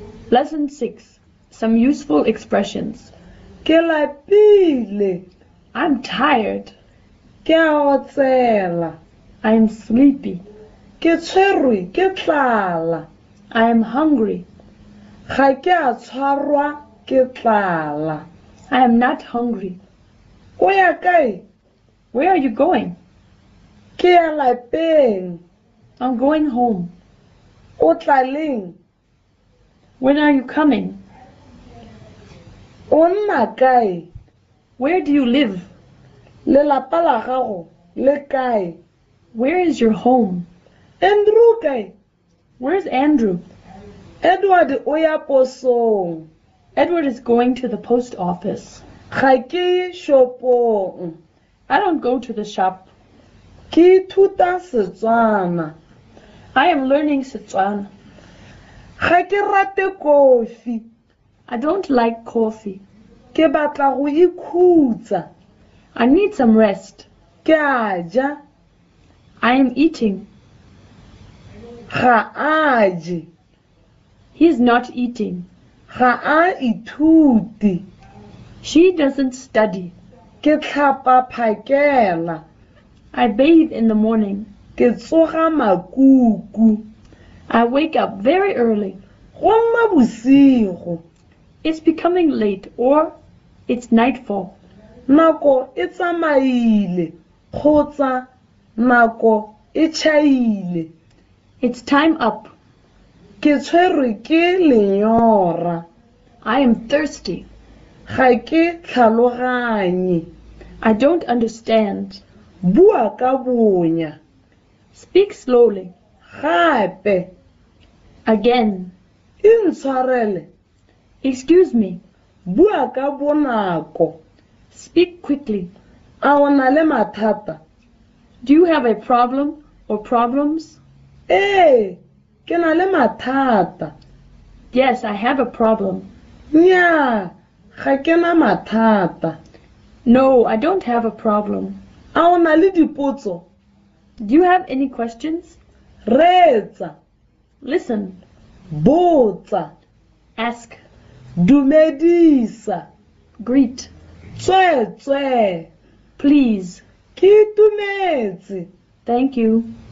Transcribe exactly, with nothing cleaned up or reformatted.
Lesson six. Some useful expressions. Ke lapile. I'm tired. Ke a otsela. I'm sleepy. Ke tshwerwe ke tlala. I am hungry. Ga ke a tshwarwa ke tlala. I am not hungry. O ya kae? Where are you going? Ke ya lapeng. I'm going home. O tla leng? When are you coming? O nna kae? Where do you live? Lelapa la gago le kae? Where is your home? Andrew kae? Where's Andrew? Edward o ya posong. Edward is going to the post office. Ga ke ye shopong. I don't go to the shop. Ke ithuta Setswana. I am learning Setswana. Ga ke rate kofi. I don't like coffee. Ke batla go ikhutsa. I need some rest. Ke a ja. I am eating. Ga a je. He is not eating. Ga a ithuti. She doesn't study. Ke tlhapa phakela. I bathe in the morning. Ke tsoga makuku. I wake up very early. Go nna bosigo. It's becoming late, or it's nightfall. Nako e tsamaile kgotsa nako e tšhaile. It's time up. Ke tshwerwe ke lenyora. I am thirsty. Ga ke tlhaloganye. I don't understand. Bua ka bonya. Speak slowly. Gape. Again. Intshwarele. Excuse me. Bua ka bonako. Speak quickly. A o na le mathata? Do you have a problem or problems? Ee, ke na le mathata. Yes, I have a problem. Nnyaa, ga ke na mathata. No, I don't have a problem. A o na le dipotso? Do you have any questions? Reetsa. Listen. Botsa. Ask. Dumedisa. Greet. Tswetswe. Please. Ke itumetse. Thank you.